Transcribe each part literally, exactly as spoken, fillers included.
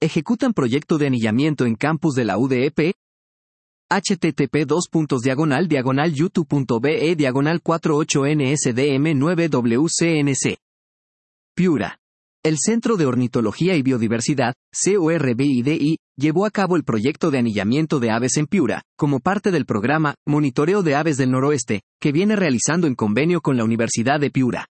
Ejecutan proyecto de anillamiento en campus de la U D E P. http dos puntos diagonal diagonal youtube.be diagonal cuarenta y ocho N S D M nueve W C N C. Piura. El Centro de Ornitología y Biodiversidad, CORBIDI, llevó a cabo el proyecto de anillamiento de aves en Piura, como parte del programa Monitoreo de Aves del Noroeste, que viene realizando en convenio con la Universidad de Piura.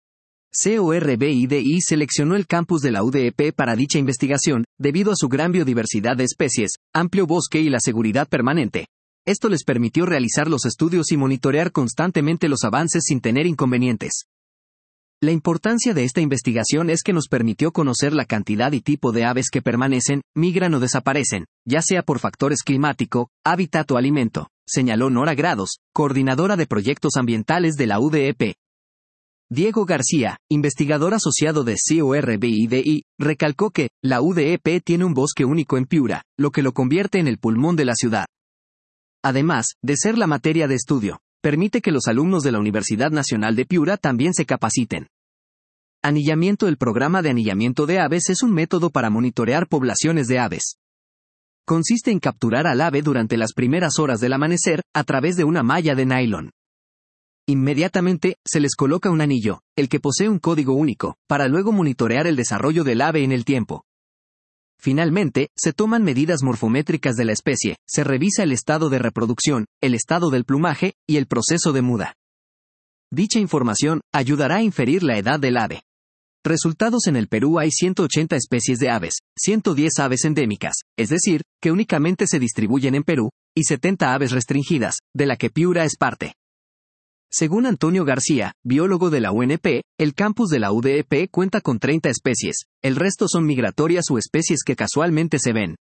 CORBIDI seleccionó el campus de la U D E P para dicha investigación, debido a su gran biodiversidad de especies, amplio bosque y la seguridad permanente. Esto les permitió realizar los estudios y monitorear constantemente los avances sin tener inconvenientes. La importancia de esta investigación es que nos permitió conocer la cantidad y tipo de aves que permanecen, migran o desaparecen, ya sea por factores climático, hábitat o alimento, señaló Nora Grados, coordinadora de proyectos ambientales de la U D E P. Diego García, investigador asociado de CORBIDI, recalcó que la U D E P tiene un bosque único en Piura, lo que lo convierte en el pulmón de la ciudad. Además de ser la materia de estudio, permite que los alumnos de la Universidad Nacional de Piura también se capaciten. Anillamiento. El programa de anillamiento de aves es un método para monitorear poblaciones de aves. Consiste en capturar al ave durante las primeras horas del amanecer, a través de una malla de nylon. Inmediatamente, se les coloca un anillo, el que posee un código único, para luego monitorear el desarrollo del ave en el tiempo. Finalmente, se toman medidas morfométricas de la especie, se revisa el estado de reproducción, el estado del plumaje, y el proceso de muda. Dicha información ayudará a inferir la edad del ave. Resultados. En el Perú hay ciento ochenta especies de aves, ciento diez aves endémicas, es decir, que únicamente se distribuyen en Perú, y setenta aves restringidas, de la que Piura es parte. Según Antonio García, biólogo de la U N P, el campus de la U D E P cuenta con treinta especies, el resto son migratorias o especies que casualmente se ven.